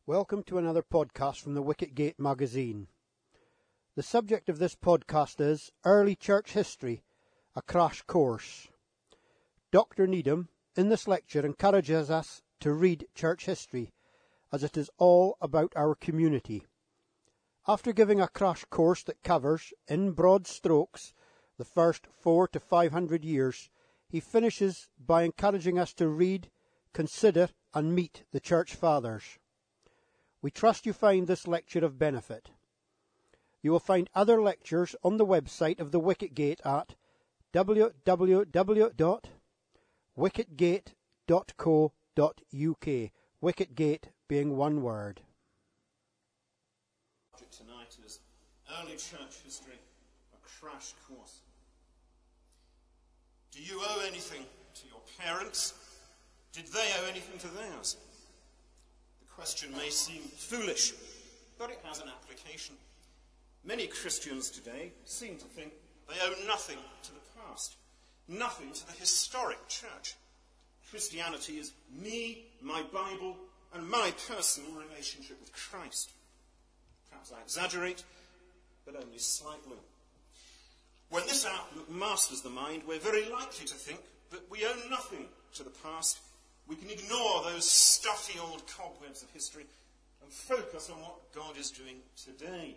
Welcome to another podcast from the Wicketgate magazine. The subject of this podcast is Early Church History, a Crash Course. Dr. Needham, in this lecture, encourages us to read church history, as it is all about our community. After giving a crash course that covers, in broad strokes, the first 400 to 500 years, he finishes by encouraging us to read, consider and meet the Church Fathers. We trust you find this lecture of benefit. You will find other lectures on the website of the Wicketgate at www.wicketgate.co.uk, Wicketgate being one word. Tonight is Early Church History, a crash course. Do you owe anything to your parents? Did they owe anything to theirs? The question may seem foolish, but it has an application. Many Christians today seem to think they owe nothing to the past, nothing to the historic church. Christianity is me, my Bible, and my personal relationship with Christ. Perhaps I exaggerate, but only slightly. When this outlook masters the mind, we're very likely to think that we owe nothing to the past. We can ignore those stuffy old cobwebs of history and focus on what God is doing today.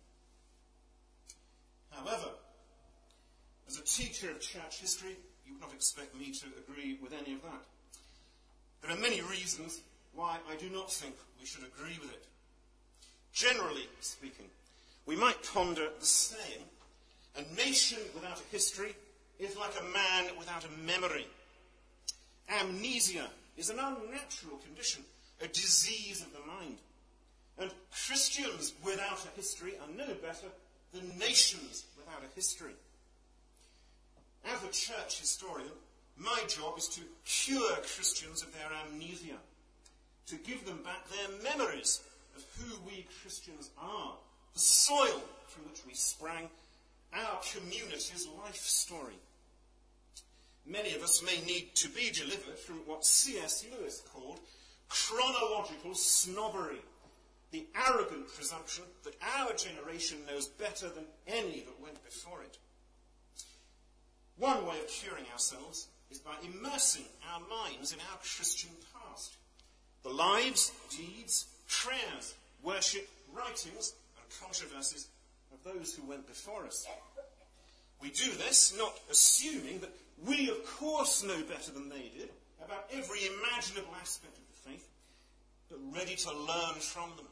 However, as a teacher of church history, you would not expect me to agree with any of that. There are many reasons why I do not think we should agree with it. Generally speaking, we might ponder the saying, a nation without a history is like a man without a memory. Amnesia is an unnatural condition, a disease of the mind. And Christians without a history are no better than nations without a history. As a church historian, my job is to cure Christians of their amnesia, to give them back their memories of who we Christians are, the soil from which we sprang, our community's life story. Many of us may need to be delivered from what C.S. Lewis called chronological snobbery, the arrogant presumption that our generation knows better than any that went before it. One way of curing ourselves is by immersing our minds in our Christian past. The lives, deeds, prayers, worship, writings, and controversies of those who went before us. We do this not assuming that we, of course, know better than they did about every imaginable aspect of the faith, but ready to learn from them.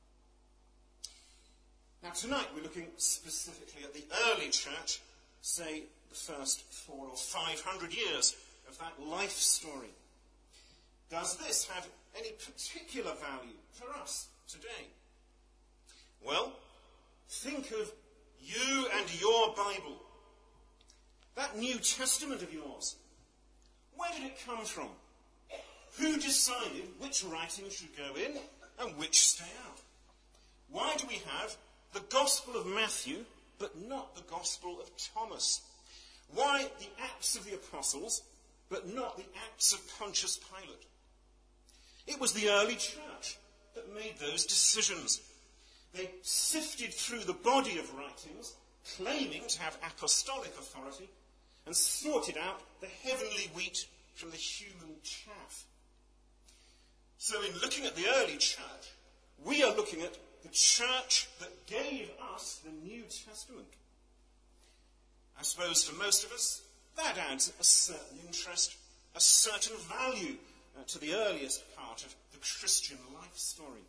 Now, tonight we're looking specifically at the early church, say the first 400 or 500 years of that life story. Does this have any particular value for us today? Well, think of you and your Bible. That New Testament of yours. Where did it come from? Who decided which writings should go in and which stay out? Why do we have the Gospel of Matthew, but not the Gospel of Thomas? Why the Acts of the Apostles, but not the Acts of Pontius Pilate? It was the early church that made those decisions. They sifted through the body of writings, claiming to have apostolic authority, and sorted out the heavenly wheat from the human chaff. So in looking at the early church, we are looking at the church that gave us the New Testament. I suppose for most of us, that adds a certain interest, a certain value to the earliest part of the Christian life story.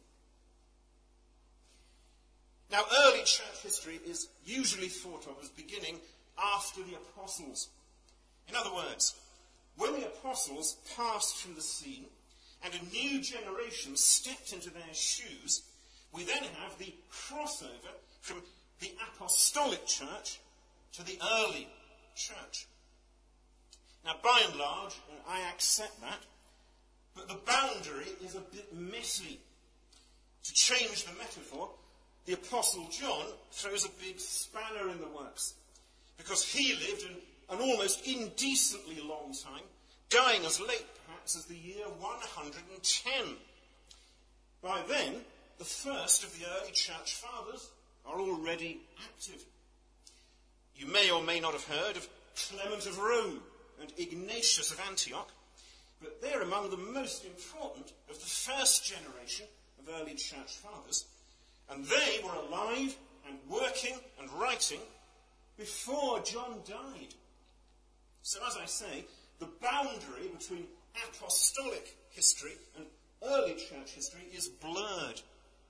Now, early church history is usually thought of as beginning after the apostles. In other words, when the apostles passed from the scene and a new generation stepped into their shoes, we then have the crossover from the apostolic church to the early church. Now, by and large, I accept that, but the boundary is a bit messy. To change the metaphor, the Apostle John throws a big spanner in the works, because he lived an almost indecently long time, dying as late perhaps as the year 110. By By then, the first of the early church fathers are already active. You may or may not have heard of Clement of Rome and Ignatius of Antioch, but they're among the most important of the first generation of early church fathers, and they were alive and working and writing before John died. So, as I say, the boundary between apostolic history and early church history is blurred.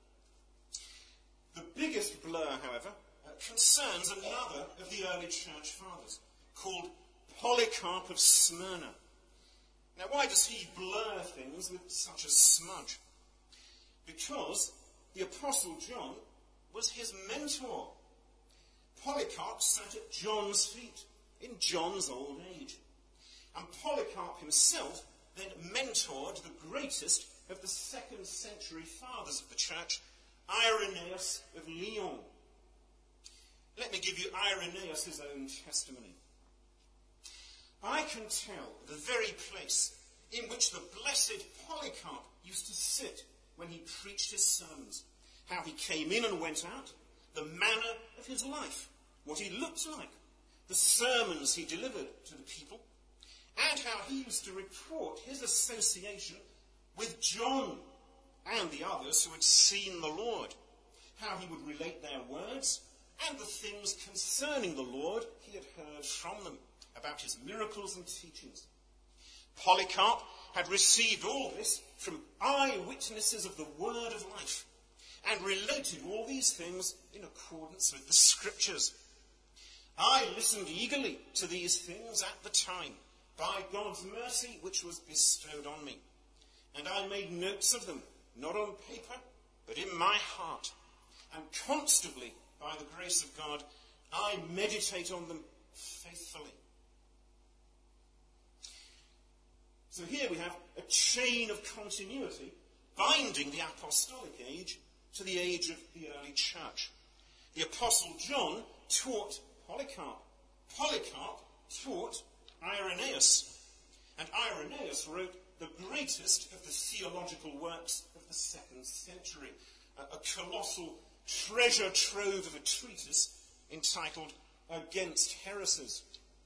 The biggest blur, however, concerns another of the early church fathers, called Polycarp of Smyrna. Now, why does he blur things with such a smudge? Because the Apostle John was his mentor. Polycarp sat at John's feet in John's old age. And Polycarp himself then mentored the greatest of the 2nd century fathers of the church, Irenaeus of Lyon. Let me give you Irenaeus' own testimony. I can tell the very place in which the blessed Polycarp used to sit when he preached his sermons, how he came in and went out, the manner of his life, what he looked like, the sermons he delivered to the people, and how he used to report his association with John and the others who had seen the Lord, how he would relate their words and the things concerning the Lord he had heard from them, about his miracles and teachings. Polycarp had received all this from eyewitnesses of the word of life, and related all these things in accordance with the scriptures. I listened eagerly to these things at the time, by God's mercy which was bestowed on me. And I made notes of them, not on paper, but in my heart. And constantly, by the grace of God, I meditate on them faithfully. So here we have a chain of continuity binding the apostolic age to the age of the early church. The Apostle John taught Polycarp. Polycarp taught Irenaeus. And Irenaeus wrote the greatest of the theological works of the 2nd century, a colossal treasure trove of a treatise entitled Against Heresies.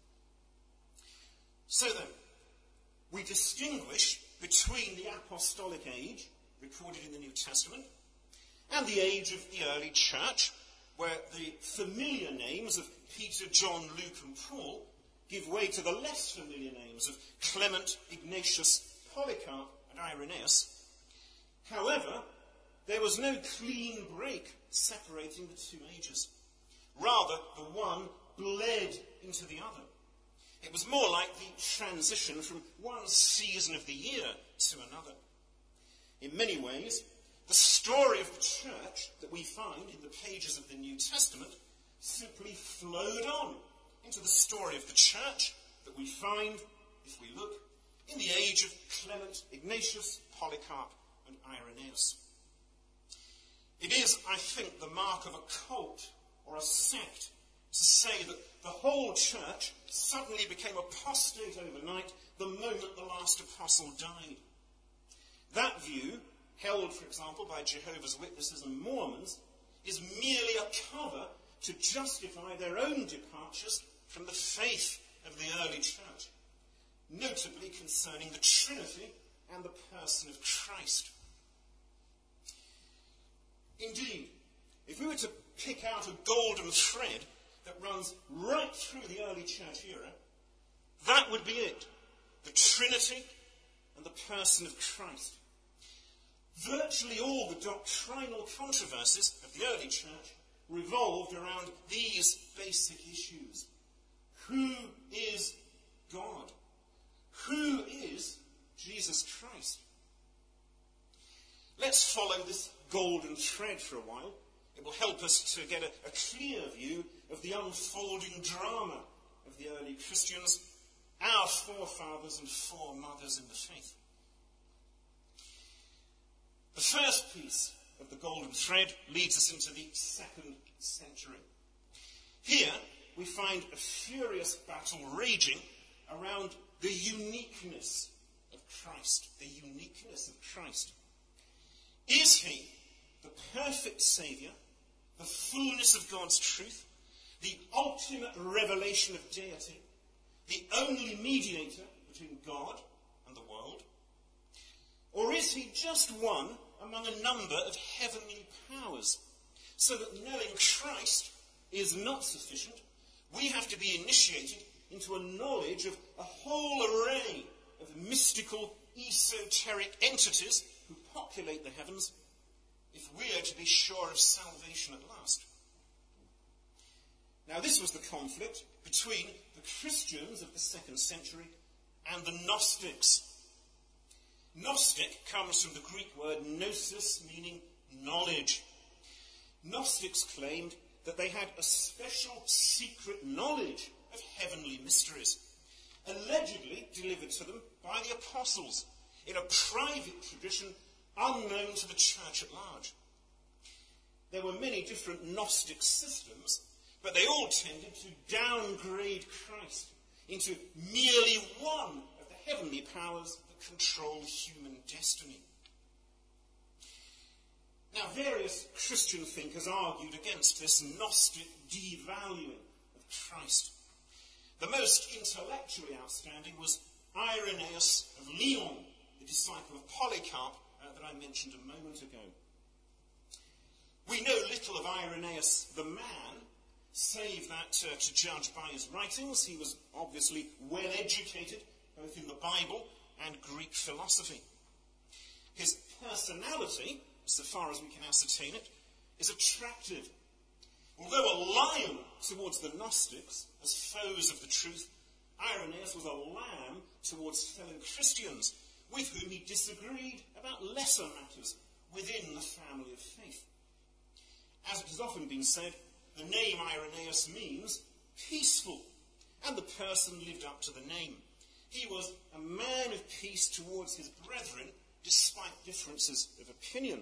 So then, we distinguish between the apostolic age, recorded in the New Testament, and the age of the early church, where the familiar names of Peter, John, Luke, and Paul give way to the less familiar names of Clement, Ignatius, Polycarp, and Irenaeus. However, there was no clean break separating the two ages. Rather, the one bled into the other. It was more like the transition from one season of the year to another. In many ways, the story of the church that we find in the pages of the New Testament simply flowed on into the story of the church that we find, if we look, in the age of Clement, Ignatius, Polycarp, and Irenaeus. It is, I think, the mark of a cult or a sect to say that the whole church suddenly became apostate overnight the moment the last apostle died. That view, held, for example, by Jehovah's Witnesses and Mormons, is merely a cover to justify their own departures from the faith of the early church, notably concerning the Trinity and the person of Christ. Indeed, if we were to pick out a golden thread that runs right through the early church era, that would be it. The Trinity and the person of Christ. Virtually all the doctrinal controversies of the early church revolved around these basic issues. Who is God? Who is Jesus Christ? Let's follow this golden thread for a while. It will help us to get a clear view of the unfolding drama of the early Christians, our forefathers and foremothers in the faith. The first piece of the golden thread leads us into the 2nd century. Here we find a furious battle raging around the uniqueness of Christ. The uniqueness of Christ. Is he the perfect Saviour, the fullness of God's truth, the ultimate revelation of deity, the only mediator between God and the world? Or is he just one among a number of heavenly powers, so that knowing Christ is not sufficient? We have to be initiated into a knowledge of a whole array of mystical, esoteric entities who populate the heavens, if we are to be sure of salvation at last. Now, this was the conflict between the Christians of the 2nd century and the Gnostics. Gnostic comes from the Greek word gnosis, meaning knowledge. Gnostics claimed that they had a special secret knowledge of heavenly mysteries, allegedly delivered to them by the apostles in a private tradition unknown to the church at large. There were many different Gnostic systems, but they all tended to downgrade Christ into merely one of the heavenly powers that control human destiny. Now, various Christian thinkers argued against this Gnostic devaluing of Christ. The most intellectually outstanding was Irenaeus of Lyon, the disciple of Polycarp that I mentioned a moment ago. We know little of Irenaeus the man, save that to judge by his writings, he was obviously well educated, both in the Bible and Greek philosophy. His personality, so far as we can ascertain it, is attractive. Although a lion towards the Gnostics as foes of the truth, Irenaeus was a lamb towards fellow Christians, with whom he disagreed about lesser matters within the family of faith. As it has often been said, the name Irenaeus means peaceful, and the person lived up to the name. He was a man of peace towards his brethren, despite differences of opinion.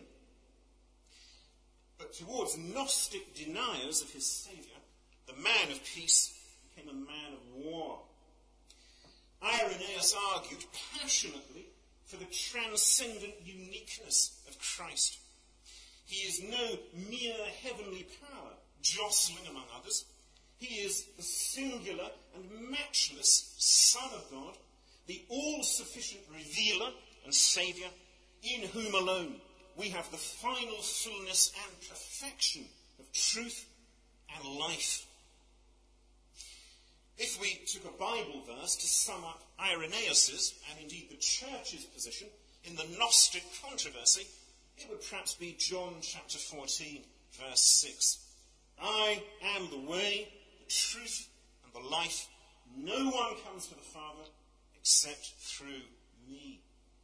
But towards Gnostic deniers of his Saviour, the man of peace became a man of war. Irenaeus argued passionately for the transcendent uniqueness of Christ. He is no mere heavenly power, jostling among others. He is the singular and matchless Son of God, the all-sufficient revealer and Saviour, in whom alone we have the final fullness and perfection of truth and life. If we took a Bible verse to sum up Irenaeus's, and indeed the church's position, in the Gnostic controversy, it would perhaps be John chapter 14, verse 6. I am the way, the truth, and the life. No one comes to the Father except through me.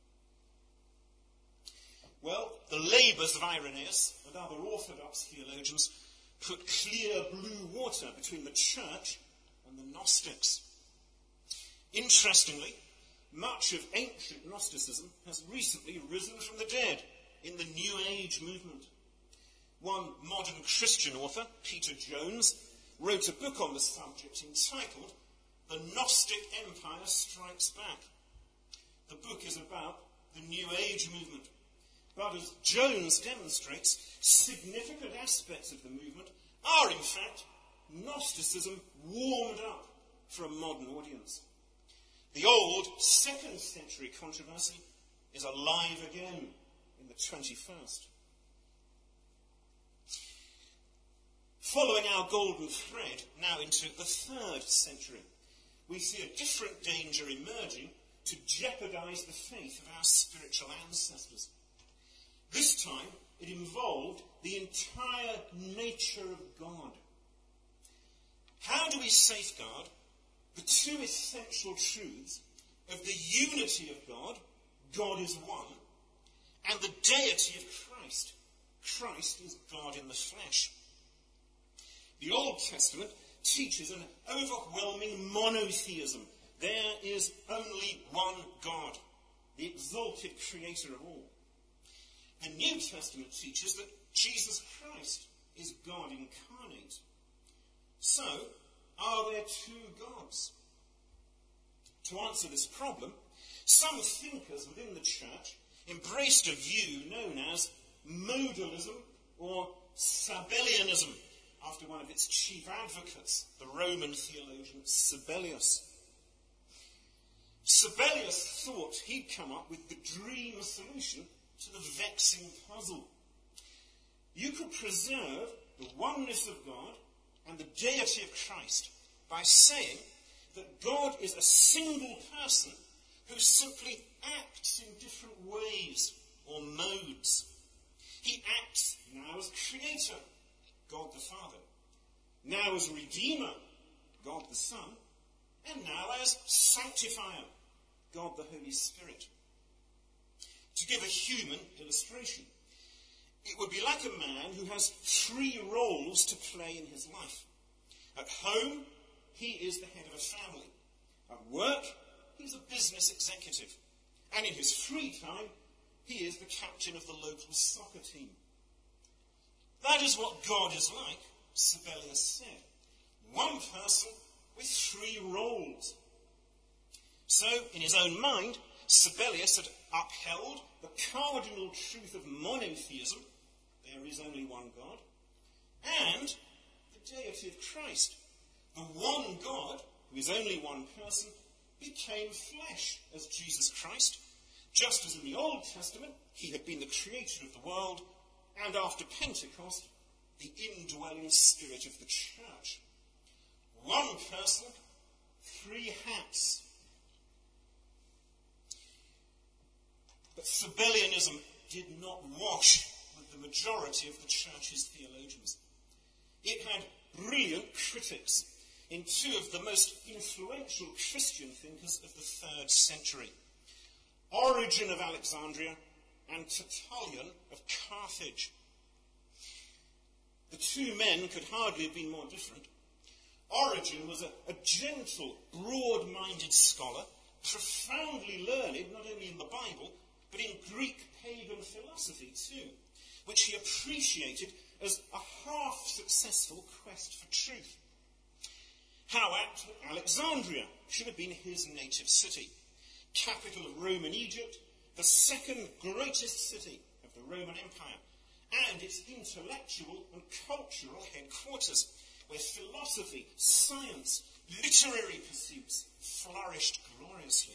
Well, the labours of Irenaeus and other orthodox theologians put clear blue water between the church and the Gnostics. Interestingly, much of ancient Gnosticism has recently risen from the dead in the New Age movement. One modern Christian author, Peter Jones, wrote a book on the subject entitled The Gnostic Empire Strikes Back. The book is about the New Age movement. But as Jones demonstrates, significant aspects of the movement are, in fact, Gnosticism warmed up for a modern audience. The old 2nd century controversy is alive again in the 21st. Following our golden thread now into the 3rd century, we see a different danger emerging to jeopardize the faith of our spiritual ancestors. This time, it involved the entire nature of God. How do we safeguard the two essential truths of the unity of God, God is one, and the deity of Christ, Christ is God in the flesh? The Old Testament teaches an overwhelming monotheism. There is only one God, the exalted creator of all. The New Testament teaches that Jesus Christ is God incarnate. So, are there two gods? To answer this problem, some thinkers within the church embraced a view known as modalism or Sabellianism, after one of its chief advocates, the Roman theologian Sabellius. Sabellius thought he'd come up with the dream solution to the vexing puzzle. You could preserve the oneness of God and the deity of Christ by saying that God is a single person who simply acts in different ways or modes. He acts now as creator, God the Father, now as redeemer, God the Son, and now as sanctifier, God the Holy Spirit. To give a human illustration, it would be like a man who has 3 roles to play in his life. At home, he is the head of a family. At work, he's a business executive. And in his free time, he is the captain of the local soccer team. That is what God is like, Sabellius said. One person with 3 roles. So, in his own mind, Sabellius had upheld the cardinal truth of monotheism, there is only one God, and the deity of Christ. The one God, who is only one person, became flesh as Jesus Christ, just as in the Old Testament he had been the creator of the world, and after Pentecost, the indwelling spirit of the church. One person, 3 hats. But Sabellianism did not wash with the majority of the church's theologians. It had brilliant critics in 2 of the most influential Christian thinkers of the 3rd century, Origen of Alexandria and Tertullian of Carthage. The 2 men could hardly have been more different. Origen was a gentle, broad-minded scholar, profoundly learned not only in the Bible, but in Greek pagan philosophy too, which he appreciated as a half-successful quest for truth. How apt that Alexandria should have been his native city, capital of Roman Egypt, the 2nd greatest city of the Roman Empire, and its intellectual and cultural headquarters, where philosophy, science, literary pursuits flourished gloriously.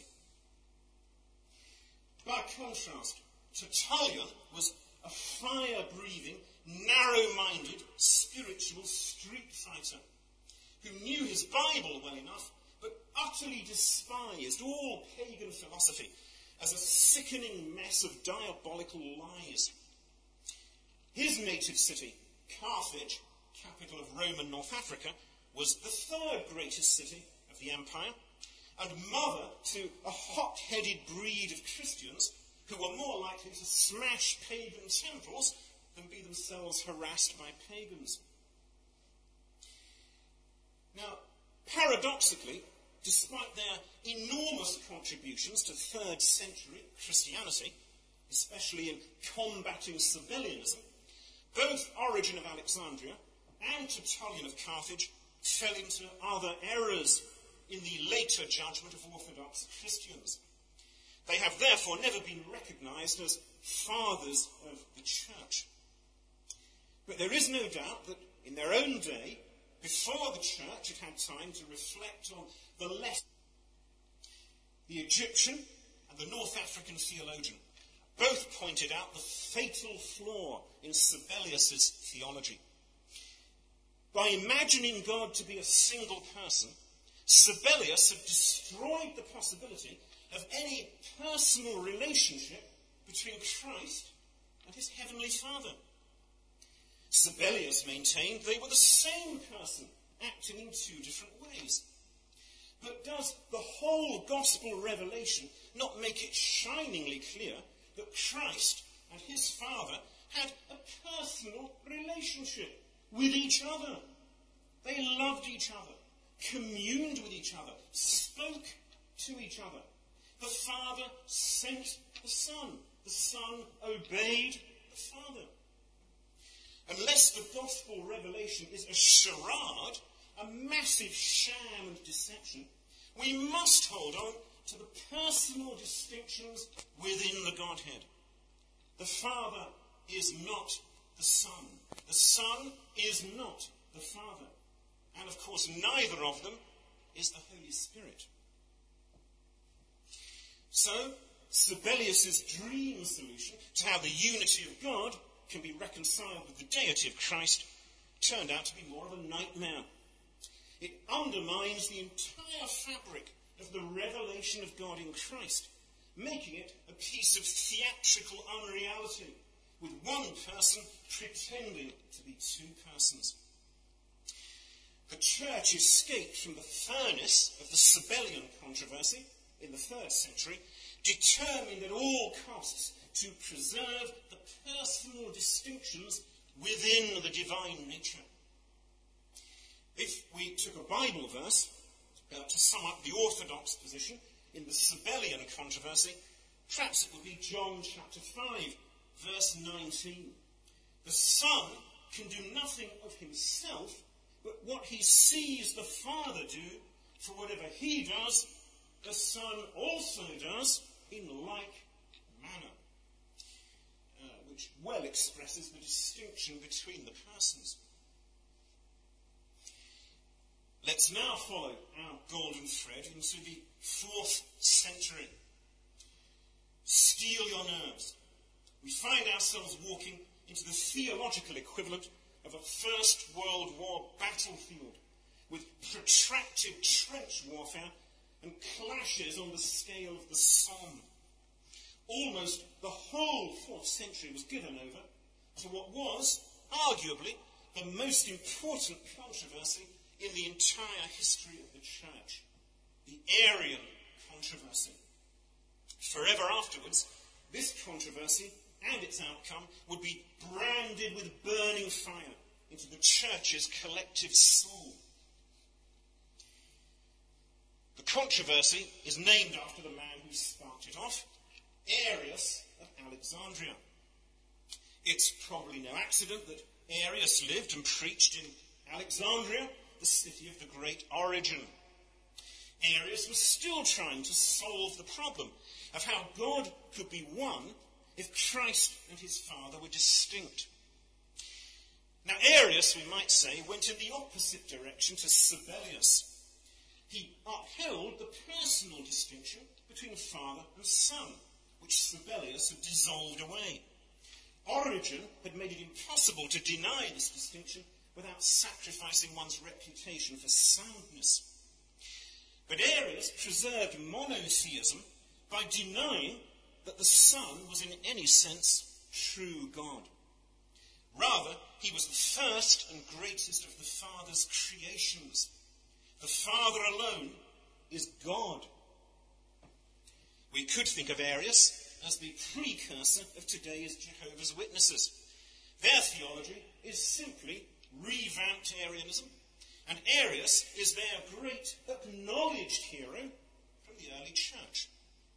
By contrast, Tertullian was a fire-breathing, narrow-minded, spiritual street fighter who knew his Bible well enough, but utterly despised all pagan philosophy as a sickening mess of diabolical lies. His native city, Carthage, capital of Roman North Africa, was the 3rd greatest city of the empire, and mother to a hot-headed breed of Christians who were more likely to smash pagan temples than be themselves harassed by pagans. Now, paradoxically, despite their enormous contributions to 3rd century Christianity, especially in combating Sabellianism, both Origen of Alexandria and Tertullian of Carthage fell into other errors in the later judgment of Orthodox Christians. They have therefore never been recognized as fathers of the church. But there is no doubt that in their own day, before the church had had time to reflect on the lesson, the Egyptian and the North African theologian both pointed out the fatal flaw in Sabellius's theology. By imagining God to be a single person, Sabellius had destroyed the possibility of any personal relationship between Christ and his heavenly Father. Sabellius maintained they were the same person, acting in 2 different ways. But does the whole gospel revelation not make it shiningly clear that Christ and his Father had a personal relationship with each other? They loved each other, communed with each other, spoke to each other. The Father sent the Son obeyed the Father. Unless the gospel revelation is a charade, a massive sham and deception, we must hold on to the personal distinctions within the Godhead. The Father is not the Son. The Son is not the Father. And of course, neither of them is the Holy Spirit. So, Sabellius's dream solution to how the unity of God can be reconciled with the deity of Christ turned out to be more of a nightmare. It undermines the entire fabric of the revelation of God in Christ, making it a piece of theatrical unreality, with one person pretending to be two persons. The church escaped from the furnace of the Sabellian controversy in the 3rd century, determined at all costs to preserve the personal distinctions within the divine nature. If we took a Bible verse to sum up the orthodox position in the Sabellian controversy, perhaps it would be John chapter 5, verse 19. The Son can do nothing of himself, but what he sees the Father do, for whatever he does, the Son also does in like manner, which well expresses the distinction between the persons. Let's now follow our golden thread into the 4th century. Steel your nerves. We find ourselves walking into the theological equivalent of a First World War battlefield, with protracted trench warfare and clashes on the scale of the Somme. Almost the whole 4th century was given over to what was, arguably, the most important controversy in the entire history of the Church, the Arian controversy. Forever afterwards, this controversy and its outcome would be branded with burning fire into the Church's collective soul. The controversy is named after the man who sparked it off, Arius of Alexandria. It's probably no accident that Arius lived and preached in Alexandria, the city of the great Origen. Arius was still trying to solve the problem of how God could be one if Christ and his Father were distinct. Now, Arius, we might say, went in the opposite direction to Sabellius. He upheld the personal distinction between Father and Son, which Sabellius had dissolved away. Origen had made it impossible to deny this distinction without sacrificing one's reputation for soundness. But Arius preserved monotheism by denying that the Son was in any sense true God. Rather, he was the first and greatest of the Father's creations. The Father alone is God. We could think of Arius as the precursor of today's Jehovah's Witnesses. Their theology is simply revamped Arianism, and Arius is their great acknowledged hero from the early church.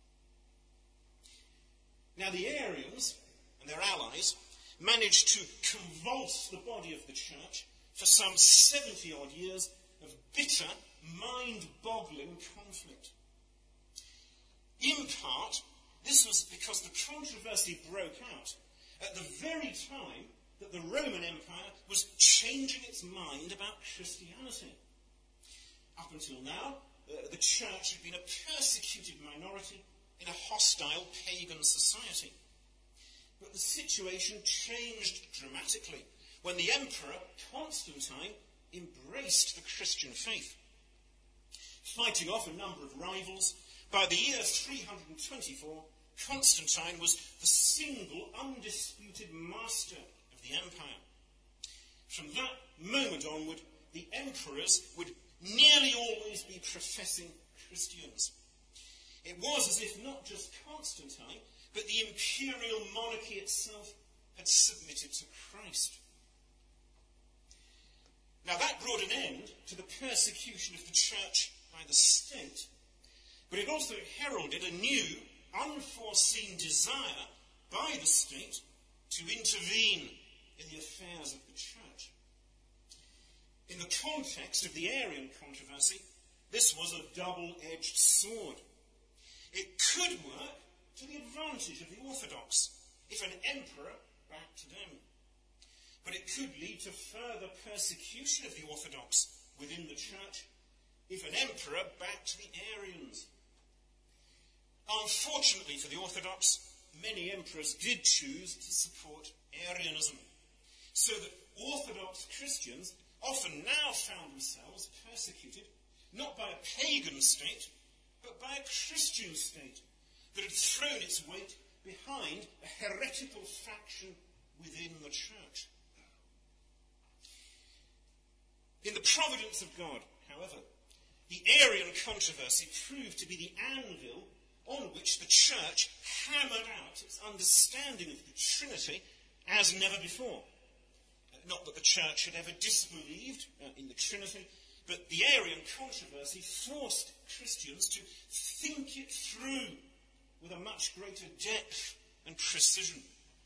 Now, the Arians and their allies managed to convulse the body of the church for some 70-odd years of bitter, mind-boggling conflict. In part, this was because the controversy broke out at the very time that the Roman Empire was changing its mind about Christianity. Up until now, the church had been a persecuted minority in a hostile pagan society. But the situation changed dramatically when the emperor, Constantine, embraced the Christian faith. Fighting off a number of rivals, by the year 324, Constantine was the single undisputed master of the empire. From that moment onward, the emperors would nearly always be professing Christians. It was as if not just Constantine, but the imperial monarchy itself had submitted to Christ. Now, that brought an end to the persecution of the church by the state, but it also heralded a new, unforeseen desire by the state to intervene in the affairs of the church. In the context of the Arian controversy, this was a double-edged sword. It could work to the advantage of the Orthodox if an emperor back to them. But it could lead to further persecution of the Orthodox within the church if an emperor backed the Arians. Unfortunately for the Orthodox, many emperors did choose to support Arianism, so that Orthodox Christians often now found themselves persecuted not by a pagan state, but by a Christian state that had thrown its weight behind a heretical faction within the church. In the providence of God, however, the Arian controversy proved to be the anvil on which the church hammered out its understanding of the Trinity as never before. Not that the church had ever disbelieved in the Trinity, but the Arian controversy forced Christians to think it through with a much greater depth and precision.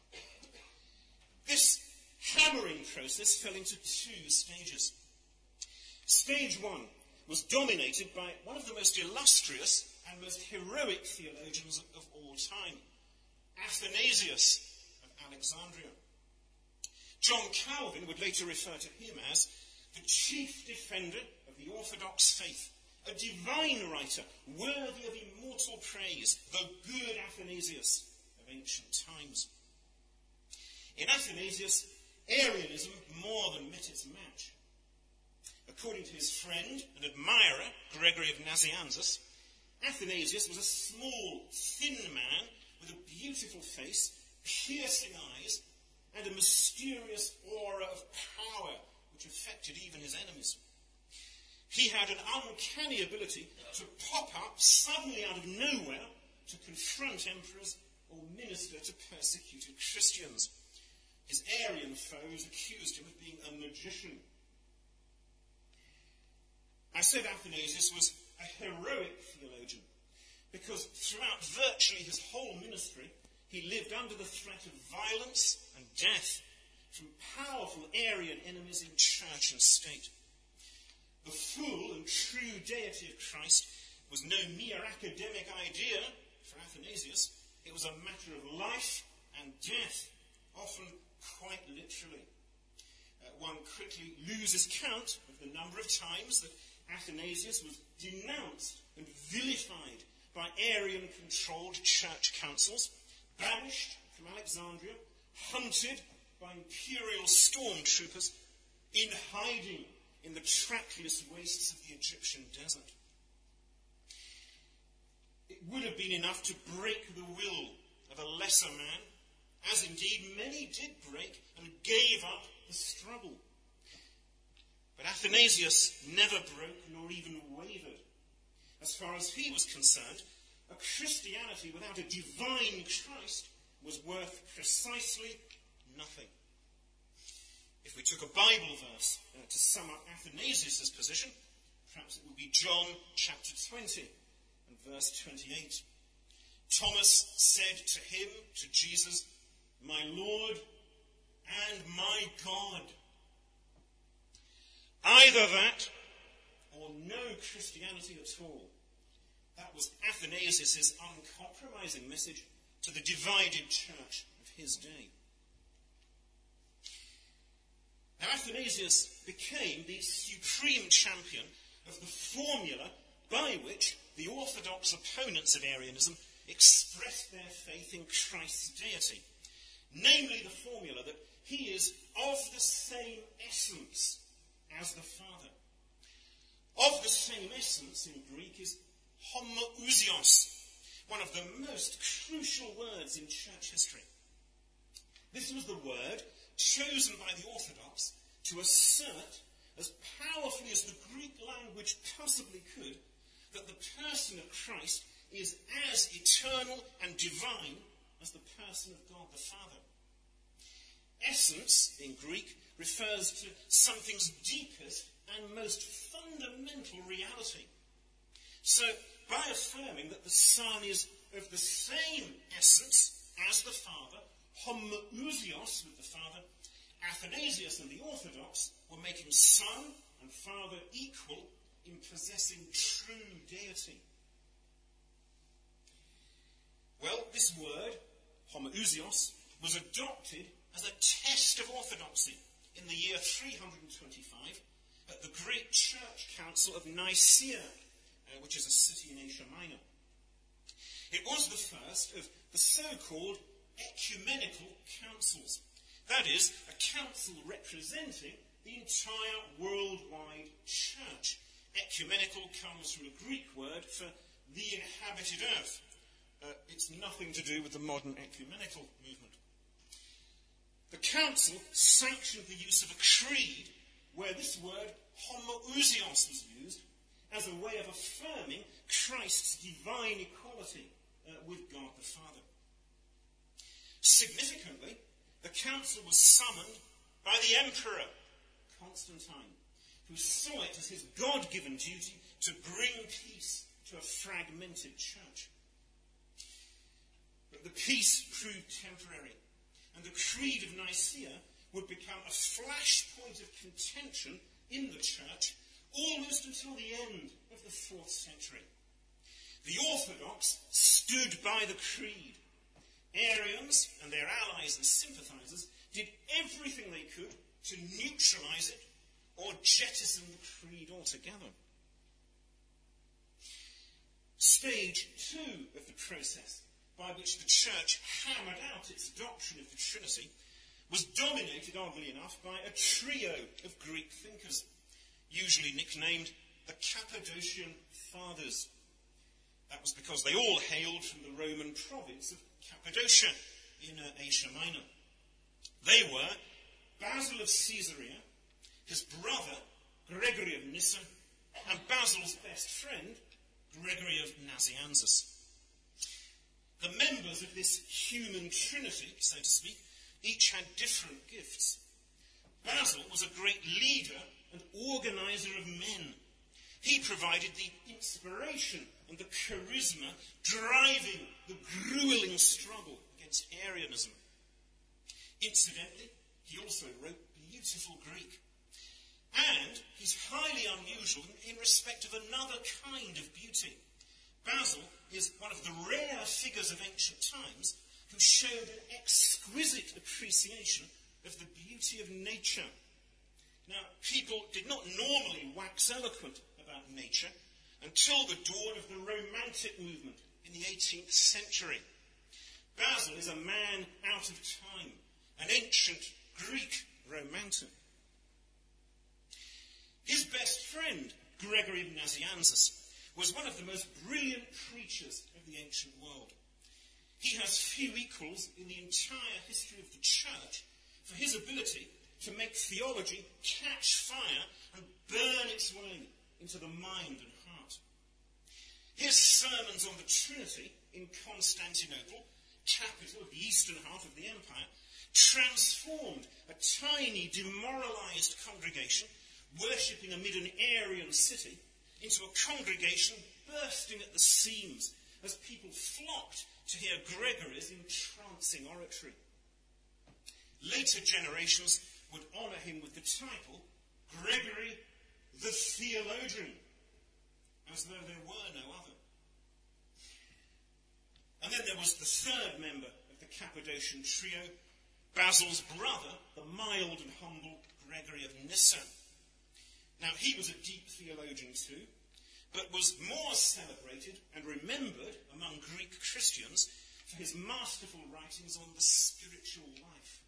This hammering process fell into two stages. Stage one was dominated by one of the most illustrious and most heroic theologians of all time, Athanasius of Alexandria. John Calvin would later refer to him as the chief defender of the Orthodox faith, a divine writer worthy of immortal praise, the good Athanasius of ancient times. In Athanasius, Arianism more than met its match. According to his friend and admirer, Gregory of Nazianzus, Athanasius was a small, thin man with a beautiful face, piercing eyes, and a mysterious aura of power which affected even his enemies. He had an uncanny ability to pop up suddenly out of nowhere to confront emperors or minister to persecuted Christians. His Arian foes accused him of being a magician. I said Athanasius was a heroic theologian because throughout virtually his whole ministry, he lived under the threat of violence and death from powerful Arian enemies in church and state. The full and true deity of Christ was no mere academic idea for Athanasius. It was a matter of life and death, often quite literally. One quickly loses count of the number of times that Athanasius was denounced and vilified by Arian-controlled church councils, banished from Alexandria, hunted by imperial stormtroopers, in hiding in the trackless wastes of the Egyptian desert. It would have been enough to break the will of a lesser man, as indeed many did break and gave up the struggle. But Athanasius never broke nor even wavered. As far as he was concerned, a Christianity without a divine Christ was worth precisely nothing. If we took a Bible verse to sum up Athanasius' position, perhaps it would be John chapter 20 and verse 28. Thomas said to him, to Jesus, "My Lord and my God." Either that or no Christianity at all. That was Athanasius' uncompromising message to the divided church of his day. Now, Athanasius became the supreme champion of the formula by which the orthodox opponents of Arianism expressed their faith in Christ's deity, namely the formula that he is of the same essence as the Father. Of the same essence in Greek is homoousios, one of the most crucial words in church history. This was the word chosen by the Orthodox to assert, as powerfully as the Greek language possibly could, that the person of Christ is as eternal and divine as the person of God the Father. Essence, in Greek, refers to something's deepest and most fundamental reality. So, by affirming that the Son is of the same essence as the Father, homoousios with the Father, Athanasius and the Orthodox were making Son and Father equal in possessing true deity. Well, this word, homoousios, was adopted as a test of orthodoxy in the year 325 at the Great Church Council of Nicaea, which is a city in Asia Minor. It was the first of the so-called ecumenical councils. That is, a council representing the entire worldwide church. Ecumenical comes from a Greek word for the inhabited earth. It's nothing to do with the modern ecumenical movement. The council sanctioned the use of a creed where this word homoousios was used as a way of affirming Christ's divine equality with God the Father. Significantly, the council was summoned by the emperor, Constantine, who saw it as his God-given duty to bring peace to a fragmented church. But the peace proved temporary, and the Creed of Nicaea would become a flashpoint of contention in the church almost until the end of the 4th century. The Orthodox stood by the Creed. Arians and their allies and sympathizers did everything they could to neutralize it or jettison the Creed altogether. Stage 2 of the process by which the church hammered out its doctrine of the Trinity was dominated, oddly enough, by a trio of Greek thinkers, usually nicknamed the Cappadocian Fathers. That was because they all hailed from the Roman province of Cappadocia in Asia Minor. They were Basil of Caesarea, his brother Gregory of Nyssa, and Basil's best friend Gregory of Nazianzus. The members of this human trinity, so to speak, each had different gifts. Basil was a great leader and organizer of men. He provided the inspiration and the charisma driving the grueling struggle against Arianism. Incidentally, he also wrote beautiful Greek. And he's highly unusual in respect of another kind of beauty. Basil is one of the rare figures of ancient times who showed an exquisite appreciation of the beauty of nature. Now, people did not normally wax eloquent about nature until the dawn of the Romantic movement in the 18th century. Basil is a man out of time, an ancient Greek romantic. His best friend, Gregory of Nazianzus, was one of the most brilliant preachers of the ancient world. He has few equals in the entire history of the church for his ability to make theology catch fire and burn its way into the mind and heart. His sermons on the Trinity in Constantinople, capital of the eastern half of the empire, transformed a tiny, demoralized congregation worshipping amid an Arian city into a congregation bursting at the seams as people flocked to hear Gregory's entrancing oratory. Later generations would honour him with the title Gregory the Theologian, as though there were no other. And then there was the third member of the Cappadocian trio, Basil's brother, the mild and humble Gregory of Nyssa. Now, he was a deep theologian too, but was more celebrated and remembered among Greek Christians for his masterful writings on the spiritual life.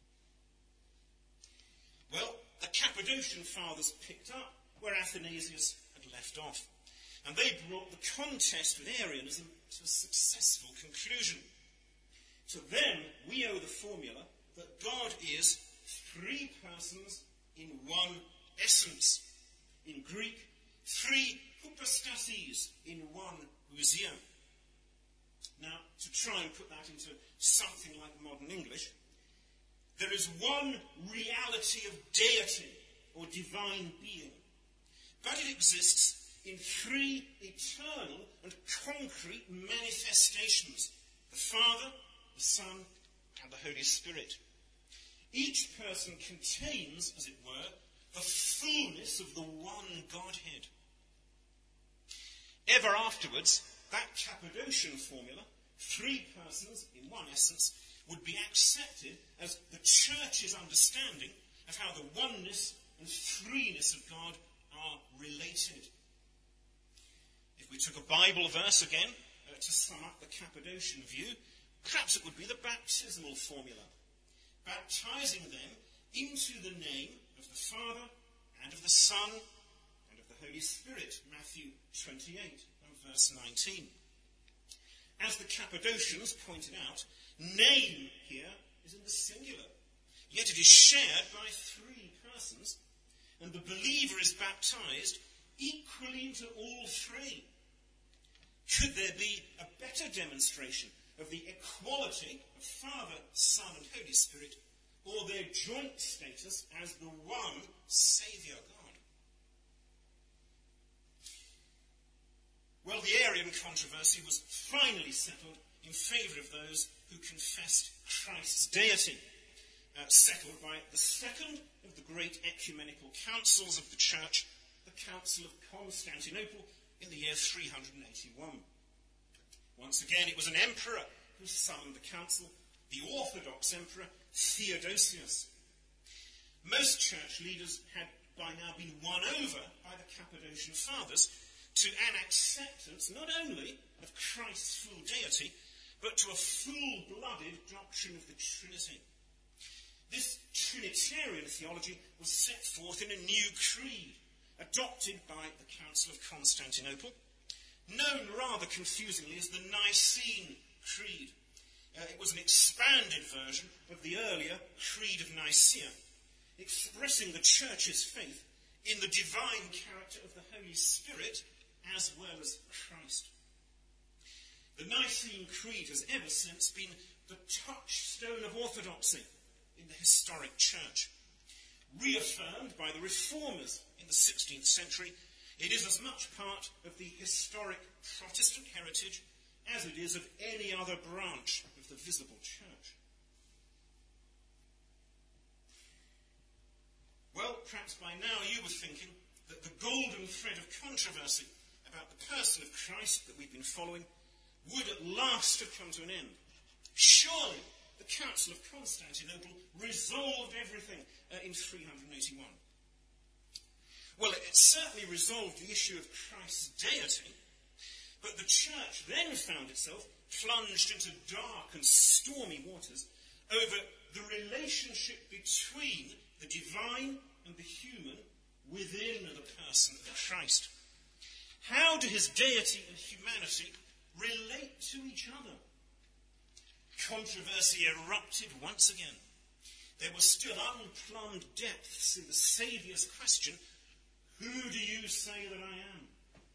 Well, the Cappadocian Fathers picked up where Athanasius had left off, and they brought the contest with Arianism to a successful conclusion. To them, we owe the formula that God is three persons in one essence. In Greek, three hypostases in one ousia. Now, to try and put that into something like modern English, there is one reality of deity or divine being, but it exists in three eternal and concrete manifestations: the Father, the Son, and the Holy Spirit. Each person contains, as it were, the fullness of the one Godhead. Ever afterwards, that Cappadocian formula, three persons in one essence, would be accepted as the church's understanding of how the oneness and threeness of God are related. If we took a Bible verse again to sum up the Cappadocian view, perhaps it would be the baptismal formula, baptizing them into the name of the Father and of the Son and of the Holy Spirit, Matthew 28 and verse 19. As the Cappadocians pointed out, name here is in the singular, yet it is shared by three persons, and the believer is baptized equally into all three. Could there be a better demonstration of the equality of Father, Son, and Holy Spirit, or their joint status as the one Saviour God? Well, the Arian controversy was finally settled in favour of those who confessed Christ's deity, settled by the second of the great ecumenical councils of the Church, the Council of Constantinople, in the year 381. Once again, it was an emperor who summoned the council, the Orthodox Emperor Theodosius. Most church leaders had by now been won over by the Cappadocian Fathers to an acceptance not only of Christ's full deity, but to a full-blooded doctrine of the Trinity. This Trinitarian theology was set forth in a new creed, adopted by the Council of Constantinople, known rather confusingly as the Nicene Creed. It was an expanded version of the earlier Creed of Nicaea, expressing the Church's faith in the divine character of the Holy Spirit as well as Christ. The Nicene Creed has ever since been the touchstone of orthodoxy in the historic Church. Reaffirmed by the Reformers in the 16th century, it is as much part of the historic Protestant heritage as it is of any other branch of the visible Church. Well, perhaps by now you were thinking that the golden thread of controversy about the person of Christ that we've been following would at last have come to an end. Surely the Council of Constantinople resolved everything in 381. Well, it certainly resolved the issue of Christ's deity, but the Church then found itself plunged into dark and stormy waters over the relationship between the divine and the human within the person of Christ. How do his deity and humanity relate to each other? Controversy erupted once again. There were still unplumbed depths in the Saviour's question, "Who do you say that I am?"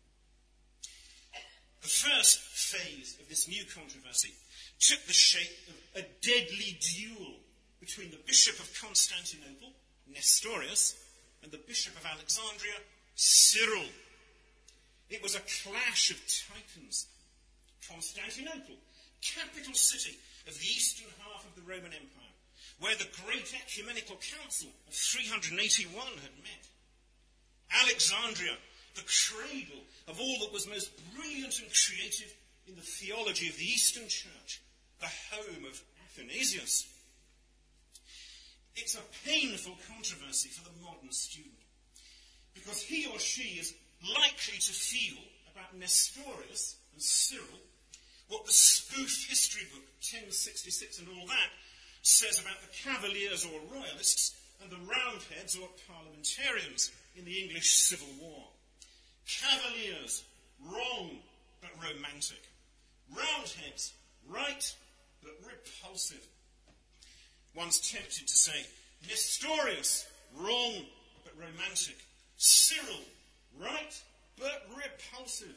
The first phase of this new controversy took the shape of a deadly duel between the Bishop of Constantinople, Nestorius, and the Bishop of Alexandria, Cyril. It was a clash of titans. Constantinople, capital city of the eastern half of the Roman Empire, where the great ecumenical council of 381 had met. Alexandria, the cradle of all that was most brilliant and creative in the theology of the Eastern Church, the home of Athanasius. It's a painful controversy for the modern student, because he or she is likely to feel about Nestorius and Cyril what the spoof history book 1066 and all that says about the Cavaliers or Royalists and the Roundheads or Parliamentarians in the English Civil War. Cavaliers, wrong but romantic. Roundheads, right but repulsive. One's tempted to say, Nestorius, wrong but romantic. Cyril, right but repulsive.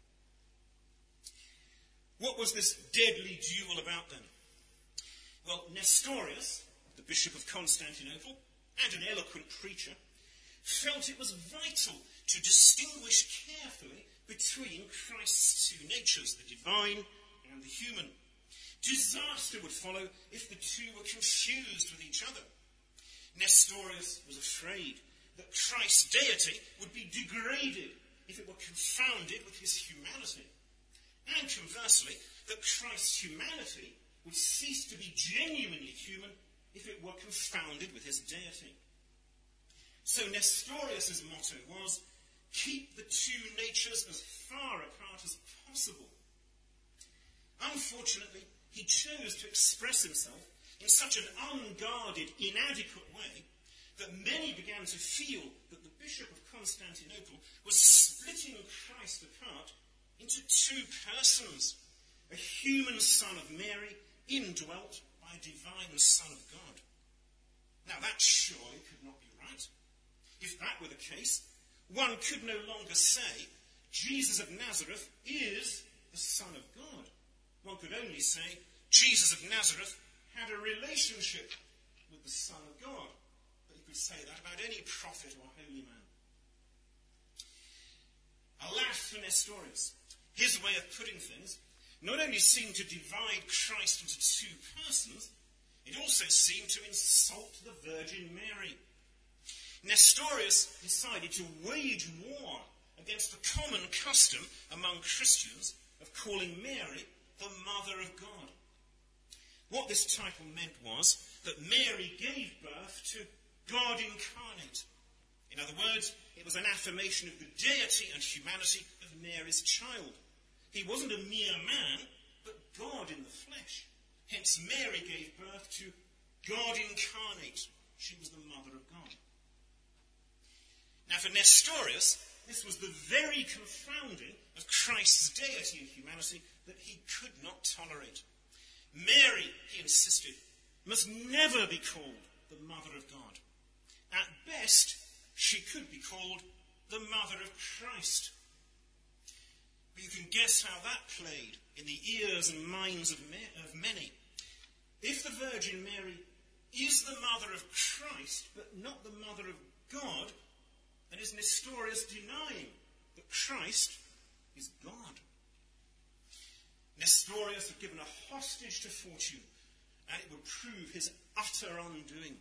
What was this deadly duel about then? Well, Nestorius, the Bishop of Constantinople, and an eloquent preacher, felt it was vital to distinguish carefully between Christ's two natures, the divine and the human. Disaster would follow if the two were confused with each other. Nestorius was afraid that Christ's deity would be degraded if it were confounded with his humanity, and conversely, that Christ's humanity would cease to be genuinely human if it were confounded with his deity. So Nestorius' motto was, keep the two natures as far apart as possible. Unfortunately, he chose to express himself in such an unguarded, inadequate way that many began to feel that the Bishop of Constantinople was splitting Christ apart into two persons, a human son of Mary, indwelt by a divine Son of God. Now that surely could not be right. If that were the case, one could no longer say Jesus of Nazareth is the Son of God. One could only say Jesus of Nazareth had a relationship with the Son of God. But you could say that about any prophet or holy man. Alas for Nestorius. His way of putting things not only seemed to divide Christ into two persons, it also seemed to insult the Virgin Mary. Nestorius decided to wage war against the common custom among Christians of calling Mary the Mother of God. What this title meant was that Mary gave birth to God incarnate. In other words, it was an affirmation of the deity and humanity of Mary's child. He wasn't a mere man, but God in the flesh. Hence, Mary gave birth to God incarnate. She was the Mother of God. Now, for Nestorius, this was the very confounding of Christ's deity and humanity that he could not tolerate. Mary, he insisted, must never be called the Mother of God. At best, she could be called the Mother of Christ. But you can guess how that played in the ears and minds of many. If the Virgin Mary is the Mother of Christ, but not the Mother of God, then is Nestorius denying that Christ is God? Nestorius had given a hostage to fortune, and it would prove his utter undoing.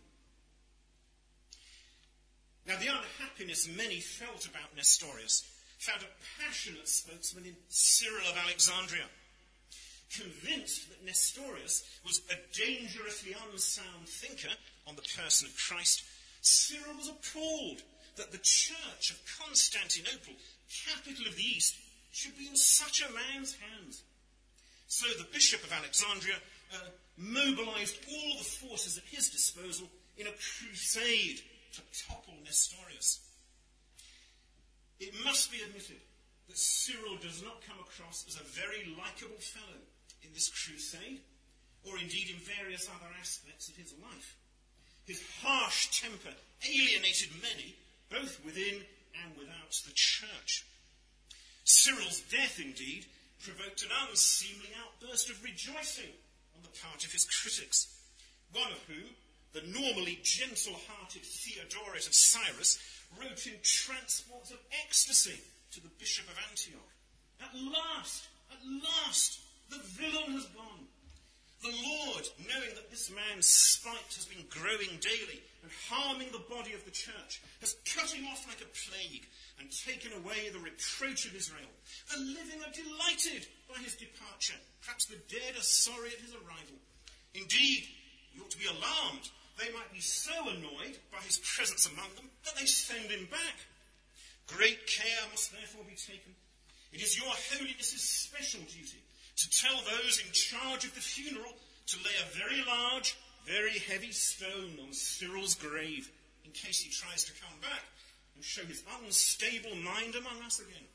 Now, the unhappiness many felt about Nestorius found a passionate spokesman in Cyril of Alexandria. Convinced that Nestorius was a dangerously unsound thinker on the person of Christ, Cyril was appalled that the Church of Constantinople, capital of the East, should be in such a man's hands. So the Bishop of Alexandria mobilized all the forces at his disposal in a crusade to topple Nestorius. It must be admitted that Cyril does not come across as a very likeable fellow in this crusade, or indeed in various other aspects of his life. His harsh temper alienated many, both within and without the church. Cyril's death, indeed, provoked an unseemly outburst of rejoicing on the part of his critics, one of whom, the normally gentle-hearted Theodoret of Cyrus, wrote in transports of ecstasy to the Bishop of Antioch. At last, the villain has gone. The Lord, knowing that this man's spite has been growing daily and harming the body of the church, has cut him off like a plague and taken away the reproach of Israel. The living are delighted by his departure. Perhaps the dead are sorry at his arrival. Indeed, you ought to be alarmed. They might be so annoyed by his presence among them that they send him back. Great care must therefore be taken. It is your holiness's special duty to tell those in charge of the funeral to lay a very large, very heavy stone on Cyril's grave in case he tries to come back and show his unstable mind among us again.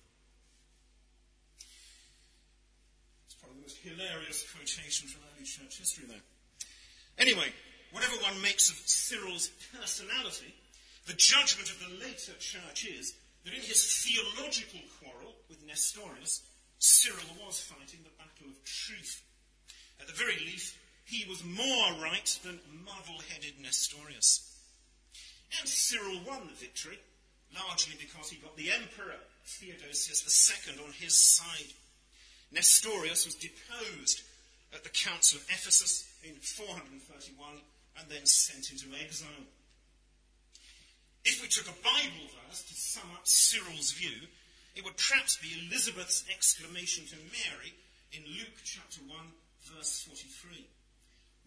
It's probably the most hilarious quotation from early church history, though. Anyway, whatever one makes of Cyril's personality, the judgment of the later church is that in his theological quarrel with Nestorius, Cyril was fighting the battle of truth. At the very least, he was more right than muddle-headed Nestorius. And Cyril won the victory, largely because he got the emperor, Theodosius II, on his side. Nestorius was deposed at the Council of Ephesus in 431 and then sent into exile. If we took a Bible verse to sum up Cyril's view, it would perhaps be Elizabeth's exclamation to Mary in Luke chapter 1, verse 43.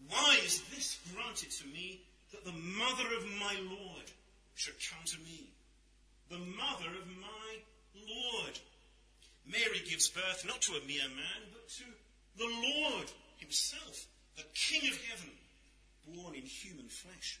Why is this granted to me, that the mother of my Lord should come to me? The mother of my Lord. Mary gives birth not to a mere man, but to the Lord himself, the King of heaven, born in human flesh.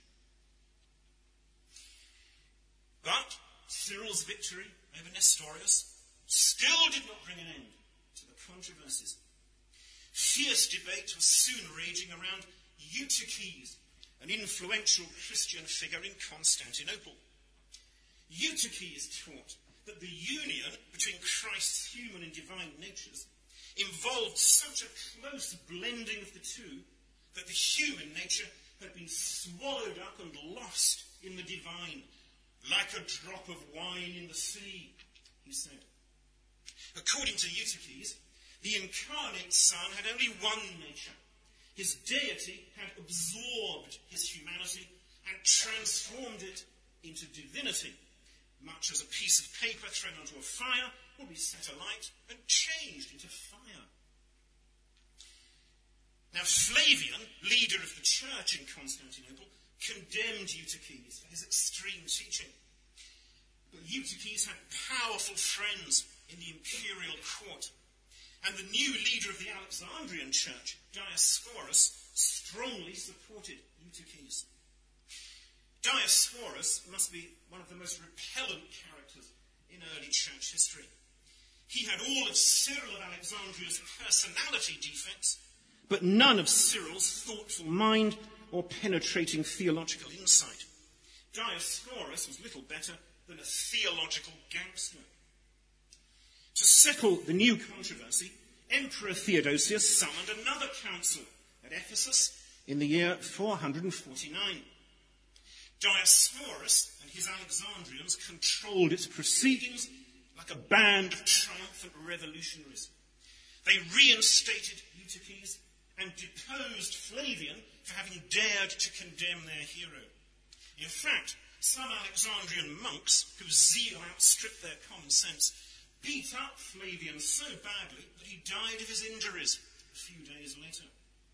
But Cyril's victory over Nestorius still did not bring an end to the controversies. Fierce debate was soon raging around Eutyches, an influential Christian figure in Constantinople. Eutyches taught that the union between Christ's human and divine natures involved such a close blending of the two that the human nature had been swallowed up and lost in the divine, like a drop of wine in the sea, he said. According to Eutyches, the incarnate Son had only one nature. His deity had absorbed his humanity and transformed it into divinity, much as a piece of paper thrown onto a fire will be set alight and changed into fire. Now, Flavian, leader of the church in Constantinople, condemned Eutyches for his extreme teaching. But Eutyches had powerful friends in the imperial court, and the new leader of the Alexandrian church, Dioscorus, strongly supported Eutyches. Dioscorus must be one of the most repellent characters in early church history. He had all of Cyril of Alexandria's personality defects, but none of Cyril's thoughtful mind or penetrating theological insight. Dioscorus was little better than a theological gangster. To settle the new controversy, Emperor Theodosius summoned another council at Ephesus in the year 449. Dioscorus and his Alexandrians controlled its proceedings like a band of triumphant revolutionaries. They reinstated Eutyches and deposed Flavian for having dared to condemn their hero. In fact, some Alexandrian monks, whose zeal outstripped their common sense, beat up Flavian so badly that he died of his injuries a few days later.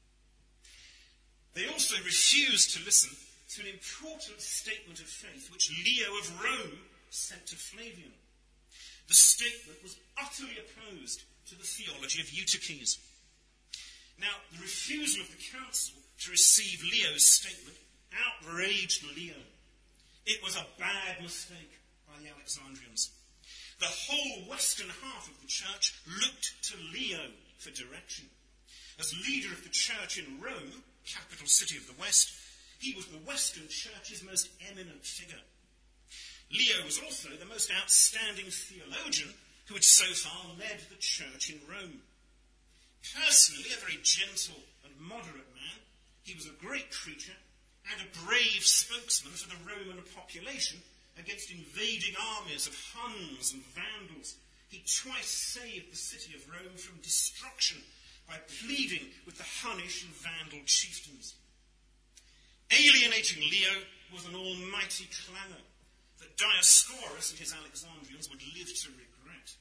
They also refused to listen to an important statement of faith which Leo of Rome sent to Flavian. The statement was utterly opposed to the theology of Eutyches. Now, the refusal of the council to receive Leo's statement outraged Leo. It was a bad mistake by the Alexandrians. The whole western half of the church looked to Leo for direction. As leader of the church in Rome, capital city of the West, he was the Western Church's most eminent figure. Leo was also the most outstanding theologian who had so far led the church in Rome. Personally, a very gentle and moderate man, he was a great preacher and a brave spokesman for the Roman population against invading armies of Huns and Vandals. He twice saved the city of Rome from destruction by pleading with the Hunnish and Vandal chieftains. Alienating Leo was an almighty clamour that Dioscorus and his Alexandrians would live to regret.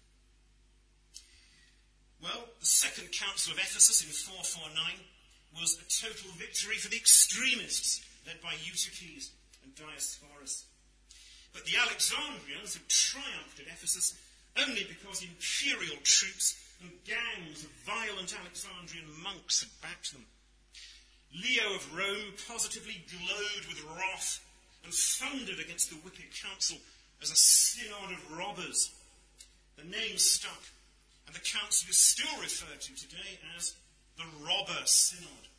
Well, the Second Council of Ephesus in 449 was a total victory for the extremists led by Eutyches and Dioscorus. But the Alexandrians had triumphed at Ephesus only because imperial troops and gangs of violent Alexandrian monks had backed them. Leo of Rome positively glowed with wrath and thundered against the wicked council as a synod of robbers. The name stuck, and the council is still referred to today as the Robber Synod.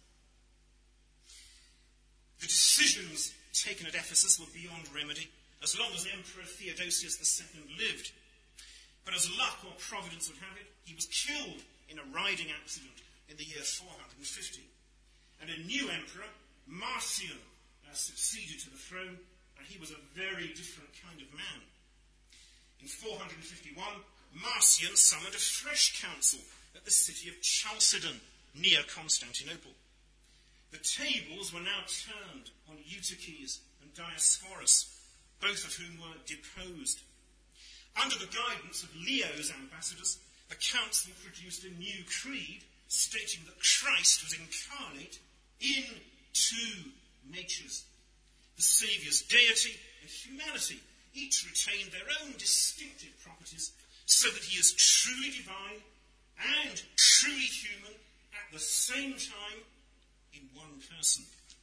The decisions taken at Ephesus were beyond remedy, as long as Emperor Theodosius II lived. But as luck or providence would have it, he was killed in a riding accident in the year 450. And a new emperor, Marcian, succeeded to the throne, and he was a very different kind of man. In 451, Marcian summoned a fresh council at the city of Chalcedon, near Constantinople. The tables were now turned on Eutyches and Dioscorus, both of whom were deposed. Under the guidance of Leo's ambassadors, the council produced a new creed stating that Christ was incarnate in two natures. The Saviour's deity and humanity each retain their own distinctive properties, so that he is truly divine and truly human at the same time in one person.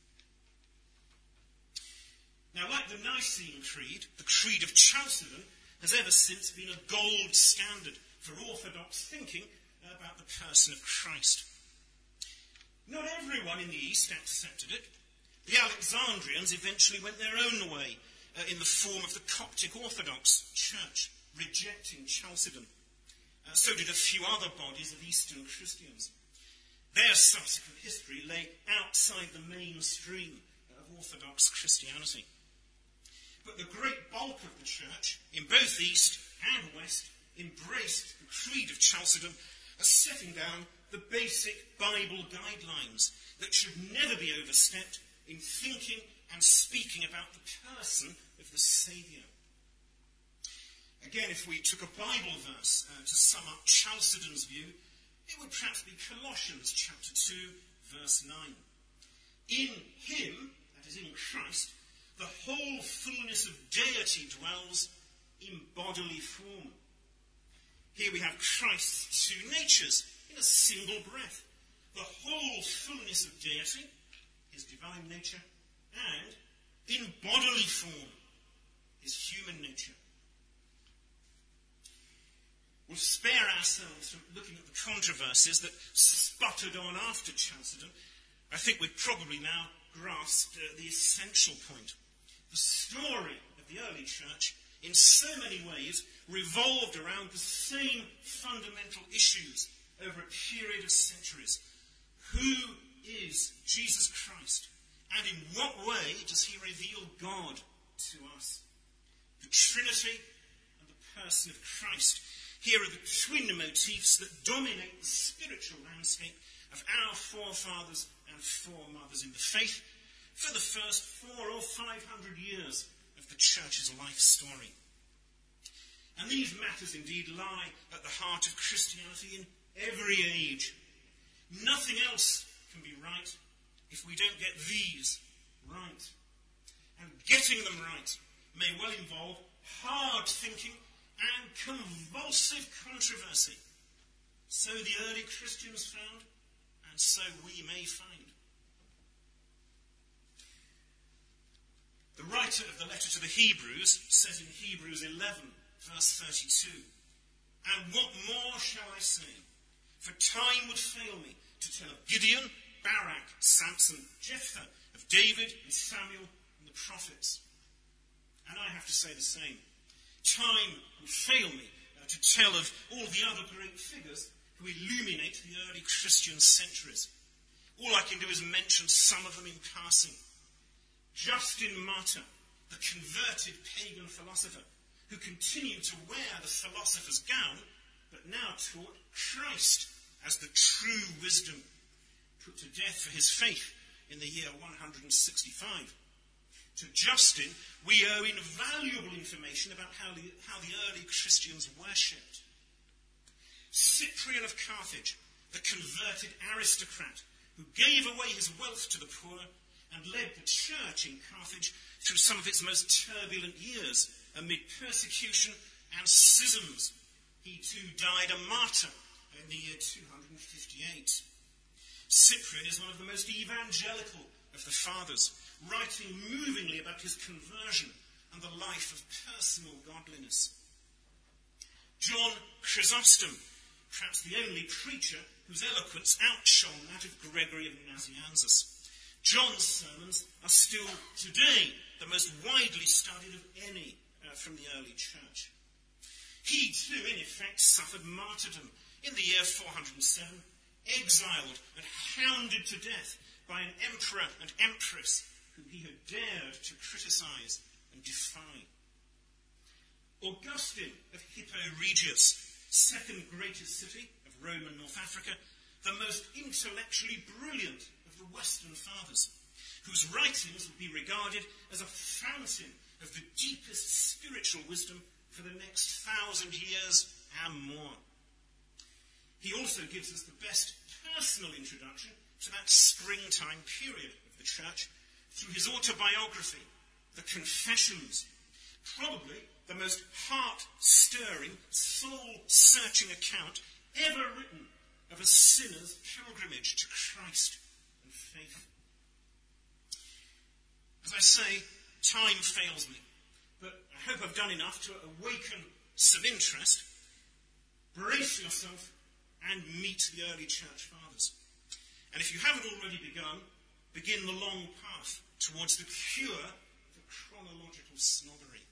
Now, like the Nicene Creed, the Creed of Chalcedon has ever since been a gold standard for orthodox thinking about the person of Christ. Not everyone in the East accepted it. The Alexandrians eventually went their own way in the form of the Coptic Orthodox Church, rejecting Chalcedon. So did a few other bodies of Eastern Christians. Their subsequent history lay outside the mainstream of Orthodox Christianity. But the great bulk of the church, in both East and West, embraced the Creed of Chalcedon as setting down the basic Bible guidelines that should never be overstepped in thinking and speaking about the person of the Saviour. Again, if we took a Bible verse to sum up Chalcedon's view, it would perhaps be Colossians chapter 2, verse 9. In him, that is in Christ, the whole fullness of deity dwells in bodily form. Here we have Christ's two natures in a single breath. The whole fullness of deity, his divine nature, and in bodily form, his human nature. We'll spare ourselves from looking at the controversies that sputtered on after Chalcedon. I think we've probably now grasped the essential point. The story of the early church, in so many ways, revolved around the same fundamental issues over a period of centuries. Who is Jesus Christ? And in what way does he reveal God to us? The Trinity and the person of Christ. Here are the twin motifs that dominate the spiritual landscape of our forefathers and foremothers in the faith for the first 400 or 500 years of the church's life story. And these matters indeed lie at the heart of Christianity in every age. Nothing else can be right if we don't get these right. And getting them right may well involve hard thinking and convulsive controversy. So the early Christians found, and so we may find. The writer of the letter to the Hebrews says in Hebrews 11, verse 32, "And what more shall I say? For time would fail me to tell of Gideon, Barak, Samson, Jephthah, of David and Samuel and the prophets." And I have to say the same. Time would fail me to tell of all the other great figures who illuminate the early Christian centuries. All I can do is mention some of them in passing. Justin Martyr, the converted pagan philosopher, who continued to wear the philosopher's gown, but now taught Christ as the true wisdom, put to death for his faith in the year 165. To Justin, we owe invaluable information about how the early Christians worshipped. Cyprian of Carthage, the converted aristocrat who gave away his wealth to the poor and led the church in Carthage through some of its most turbulent years amid persecution and schisms. He too died a martyr in the year 258. Cyprian is one of the most evangelical of the fathers, writing movingly about his conversion and the life of personal godliness. John Chrysostom, perhaps the only preacher whose eloquence outshone that of Gregory of Nazianzus. John's sermons are still today the most widely studied of any from the early church. He too, in effect, suffered martyrdom in the year 407, exiled and hounded to death by an emperor and empress whom he had dared to criticize and defy. Augustine of Hippo Regius, second greatest city of Roman North Africa, the most intellectually brilliant of the Western fathers, whose writings would be regarded as a fountain of the deepest spiritual wisdom for the next 1,000 years and more. He also gives us the best personal introduction to that springtime period of the church through his autobiography, The Confessions, probably the most heart-stirring, soul-searching account ever written of a sinner's pilgrimage to Christ and faith. As I say, time fails me, but I hope I've done enough to awaken some interest. Brace yourself and meet the early church fathers. And if you haven't already begun, begin the long path towards the cure for chronological snobbery.